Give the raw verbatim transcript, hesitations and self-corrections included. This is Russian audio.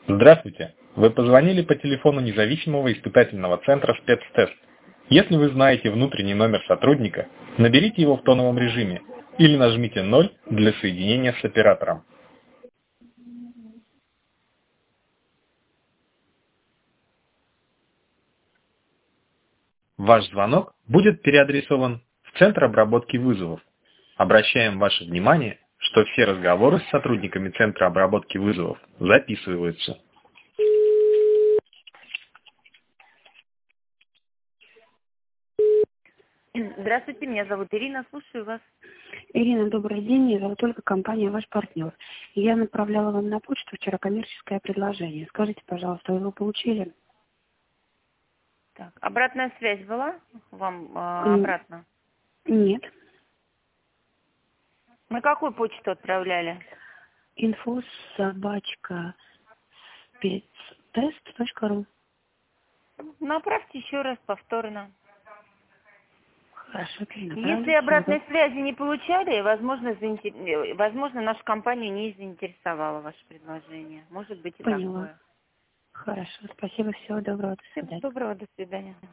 Здравствуйте! Вы позвонили по телефону независимого испытательного центра «Спецтест». Если вы знаете внутренний номер сотрудника, наберите его в тоновом режиме или нажмите ноль для соединения с оператором. Ваш звонок будет переадресован в Центр обработки вызовов. Обращаем ваше внимание, что все разговоры с сотрудниками Центра обработки вызовов записываются. Здравствуйте, меня зовут Ирина, слушаю вас. Ирина, добрый день. Я зовут Ольга, компания «Ваш партнер». Я направляла вам на почту вчера коммерческое предложение. Скажите, пожалуйста, вы его получили? Так, обратная связь была вам э, М, обратно? Нет. На какую почту отправляли? Инфо собачка спецтест точка ру. Направьте еще раз повторно. Хорошо, Если перенаправлю. обратной Всё. связи не получали, возможно, заинтер- э, возможно, нашу компанию не заинтересовало ваше предложение. Может быть и Поняла. такое. Хорошо, спасибо, всего доброго, до Всего свидания. доброго, до свидания.